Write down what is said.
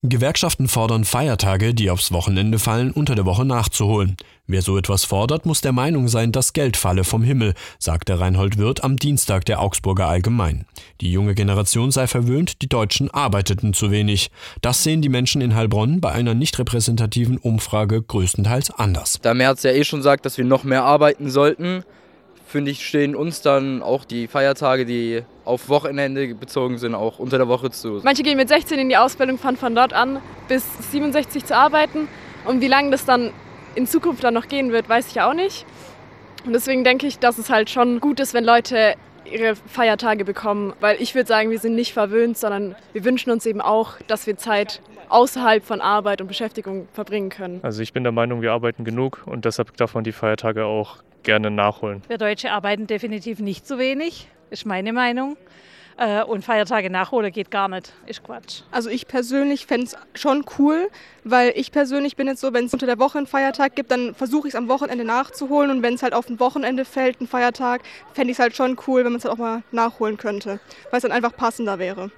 Gewerkschaften fordern Feiertage, die aufs Wochenende fallen, unter der Woche nachzuholen. Wer so etwas fordert, muss der Meinung sein, das Geld falle vom Himmel, sagte Reinhold Wirth am Dienstag der Augsburger Allgemein. Die junge Generation sei verwöhnt, die Deutschen arbeiteten zu wenig. Das sehen die Menschen in Heilbronn bei einer nicht repräsentativen Umfrage größtenteils anders. Da Merz ja schon sagt, dass wir noch mehr arbeiten sollten, finde ich, stehen uns dann auch die Feiertage, die auf Wochenende bezogen sind, auch unter der Woche zu. Manche gehen mit 16 in die Ausbildung, fangen von dort an, bis 67 zu arbeiten. Und wie lange das dann in Zukunft dann noch gehen wird, weiß ich auch nicht. Und deswegen denke ich, dass es halt schon gut ist, wenn Leute ihre Feiertage bekommen. Weil ich würde sagen, wir sind nicht verwöhnt, sondern wir wünschen uns eben auch, dass wir Zeit außerhalb von Arbeit und Beschäftigung verbringen können. Also ich bin der Meinung, wir arbeiten genug und deshalb darf man die Feiertage auch gerne nachholen. Wir Deutsche arbeiten definitiv nicht zu wenig, ist meine Meinung. Und Feiertage nachholen geht gar nicht, ist Quatsch. Also ich persönlich fände es schon cool, weil ich persönlich bin jetzt so, wenn es unter der Woche einen Feiertag gibt, dann versuche ich es am Wochenende nachzuholen. Und wenn es halt auf ein Wochenende fällt, ein Feiertag, fände ich es halt schon cool, wenn man es halt auch mal nachholen könnte, weil es dann einfach passender wäre.